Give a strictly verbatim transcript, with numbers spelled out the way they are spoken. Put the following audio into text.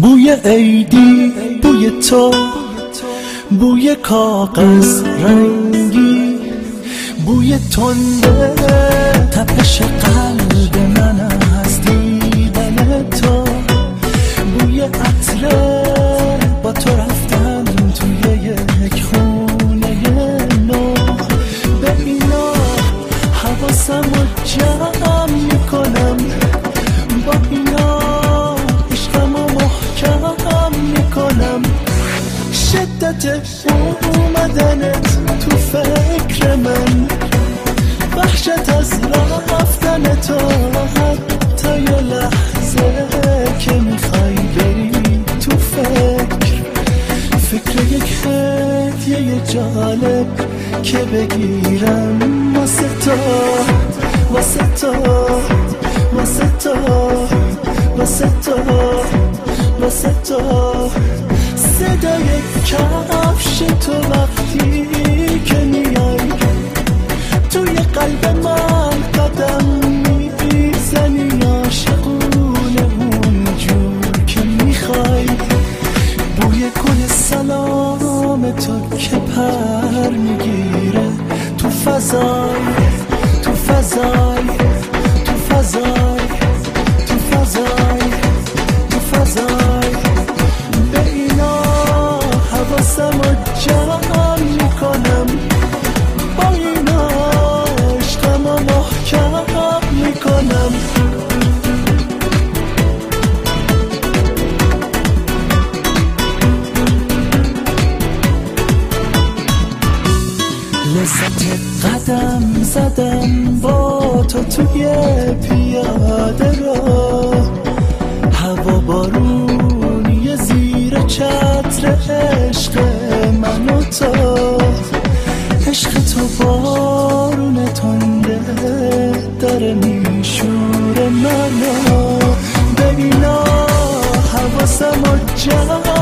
بوی عیدی، بوی تو، بوی کاغذ رنگی، بوی تنده تپش قلب من از دیدن تو، بوی عطره با تو رفتن توی یک خونه نو. به اینا حواسم رو جمع میکنم، با اینا عشقم رو محکم میکنم. شدت اومدنت تو فکر من، وحشت از رفتن تو، حتی یه لحظه که میخوای بری تو فکر فکر یک هدیه جالب که بگیرم واسه تو، واسه تو، واسه تو، واسه تو، واسه تو. صدای کفش تو وقتی که میای توی قلب من قدم میزنی، عاشقونه اونجور که میخوای. بوی گل سلام تو که پر میگیره تو فضای، تو فضای، تو فضای، تو فضای، تو فضای. به اینا حواسم رو جمع میکنم، با اینا عشقم رو محکم میکنم. لذت قدم زدم با تو توی پیاده رو، هوا بارونی زیر چتر عشق من و تو. عشق تو بارون تنده داره میشوره منو، به اینا حواسم رو جمع